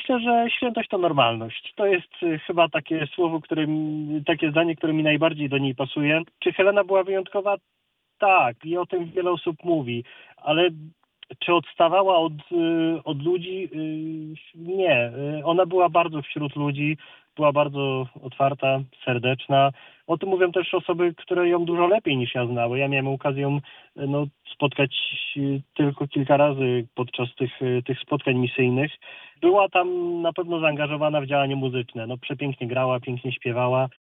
Myślę, że świętość to normalność. To jest chyba takie słowo, takie zdanie, które mi najbardziej do niej pasuje. Czy Helena była wyjątkowa? Tak, i o tym wiele osób mówi, ale czy odstawała od ludzi? Nie. Ona była bardzo wśród ludzi, była bardzo otwarta, serdeczna. O tym mówią też osoby, które ją dużo lepiej niż ja znały. Ja miałem okazję ją spotkać tylko kilka razy podczas tych spotkań misyjnych. Była tam na pewno zaangażowana w działanie muzyczne. Przepięknie grała, pięknie śpiewała.